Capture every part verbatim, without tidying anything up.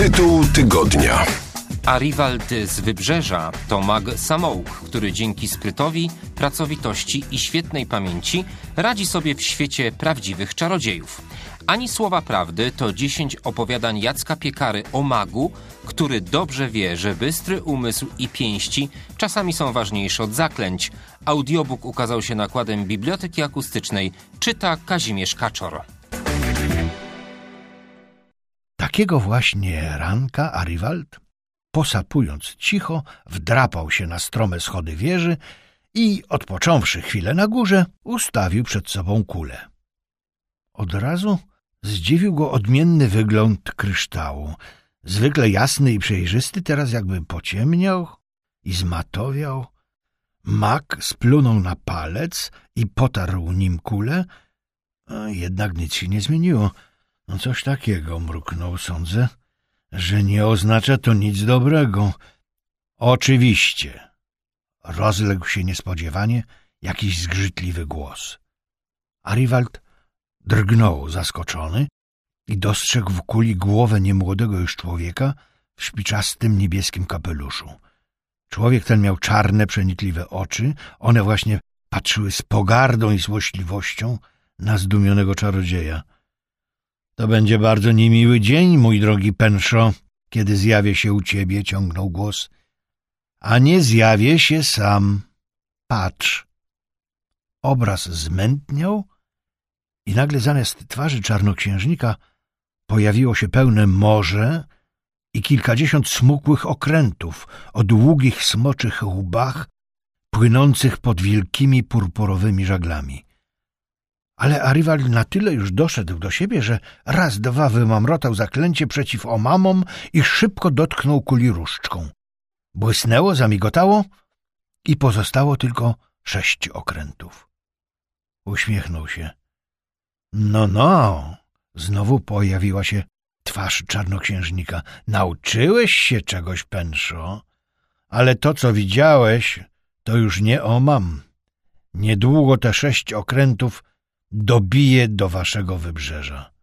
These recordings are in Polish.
Tytuł tygodnia. Arivald z Wybrzeża to mag samouk, który dzięki sprytowi, pracowitości i świetnej pamięci radzi sobie w świecie prawdziwych czarodziejów. Ani słowa prawdy to dziesięć opowiadań Jacka Piekary o magu, który dobrze wie, że bystry umysł i pięści czasami są ważniejsze od zaklęć. Audiobook ukazał się nakładem Biblioteki Akustycznej. Czyta Kazimierz Kaczor. Takiego właśnie ranka Arivald, posapując cicho, wdrapał się na strome schody wieży i, odpocząwszy chwilę na górze, ustawił przed sobą kulę. Od razu zdziwił go odmienny wygląd kryształu. Zwykle jasny i przejrzysty, teraz jakby pociemniał i zmatowiał. Mag splunął na palec i potarł nim kulę, a jednak nic się nie zmieniło. No coś takiego, mruknął, sądzę, że nie oznacza to nic dobrego. Oczywiście, rozległ się niespodziewanie jakiś zgrzytliwy głos. Arivald drgnął zaskoczony i dostrzegł w kuli głowę niemłodego już człowieka w szpiczastym niebieskim kapeluszu. Człowiek ten miał czarne, przenikliwe oczy, one właśnie patrzyły z pogardą i złośliwością na zdumionego czarodzieja. To będzie bardzo niemiły dzień, mój drogi Penszo, kiedy zjawię się u ciebie, ciągnął głos. A nie zjawię się sam. Patrz. Obraz zmętniał i nagle zamiast twarzy czarnoksiężnika pojawiło się pełne morze i kilkadziesiąt smukłych okrętów o długich smoczych łbach płynących pod wielkimi purpurowymi żaglami. Ale Arivald na tyle już doszedł do siebie, że raz, dwa wymamrotał zaklęcie przeciw omamom i szybko dotknął kuli różdżką. Błysnęło, zamigotało i pozostało tylko sześć okrętów. Uśmiechnął się. No, no, znowu pojawiła się twarz czarnoksiężnika. Nauczyłeś się czegoś, Penszo, ale to, co widziałeś, to już nie omam. Niedługo te sześć okrętów dobije do waszego wybrzeża.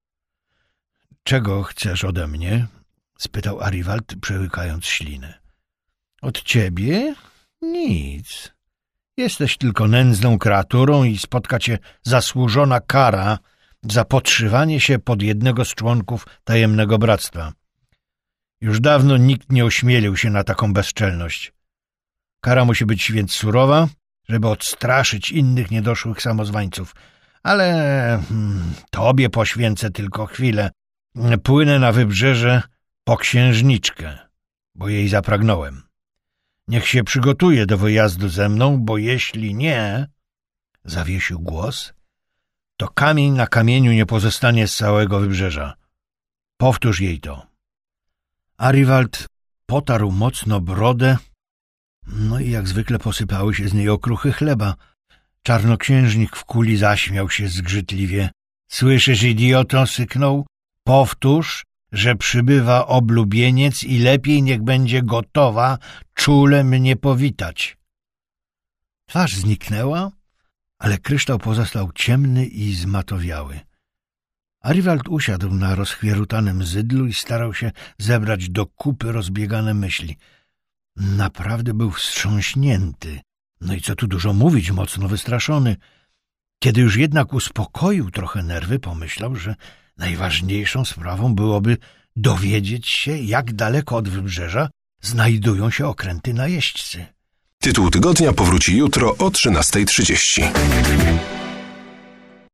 — Czego chcesz ode mnie? — spytał Arivald, przełykając ślinę. — Od ciebie? Nic. Jesteś tylko nędzną kreaturą i spotka cię zasłużona kara za podszywanie się pod jednego z członków tajemnego bractwa. Już dawno nikt nie ośmielił się na taką bezczelność. Kara musi być więc surowa, żeby odstraszyć innych niedoszłych samozwańców. Ale hmm, tobie poświęcę tylko chwilę. Płynę na wybrzeże po księżniczkę, bo jej zapragnąłem. Niech się przygotuje do wyjazdu ze mną, bo jeśli nie, zawiesił głos, to kamień na kamieniu nie pozostanie z całego wybrzeża. Powtórz jej to. Arivald potarł mocno brodę, no i jak zwykle posypały się z niej okruchy chleba. Czarnoksiężnik w kuli zaśmiał się zgrzytliwie. Słyszysz, idioto, syknął? Powtórz, że przybywa oblubieniec i lepiej niech będzie gotowa czule mnie powitać. Twarz zniknęła, ale kryształ pozostał ciemny i zmatowiały. Arivald usiadł na rozchwierutanym zydlu i starał się zebrać do kupy rozbiegane myśli. Naprawdę był wstrząśnięty. No i co tu dużo mówić, mocno wystraszony. Kiedy już jednak uspokoił trochę nerwy, pomyślał, że najważniejszą sprawą byłoby dowiedzieć się, jak daleko od wybrzeża znajdują się okręty najeźdźcy. Tytuł tygodnia powróci jutro o trzynastej trzydzieści.